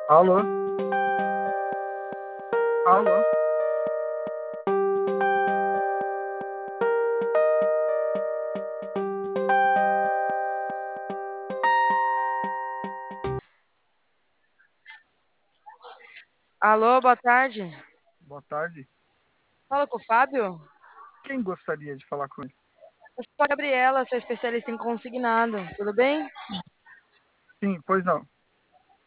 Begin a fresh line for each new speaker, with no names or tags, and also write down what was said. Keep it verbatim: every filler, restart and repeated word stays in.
Alô? Alô?
Alô, boa tarde.
Boa tarde.
Fala com o Fábio.
Quem gostaria de falar com ele?
Eu sou a Gabriela, sou especialista em consignado. Tudo bem?
Sim, pois não.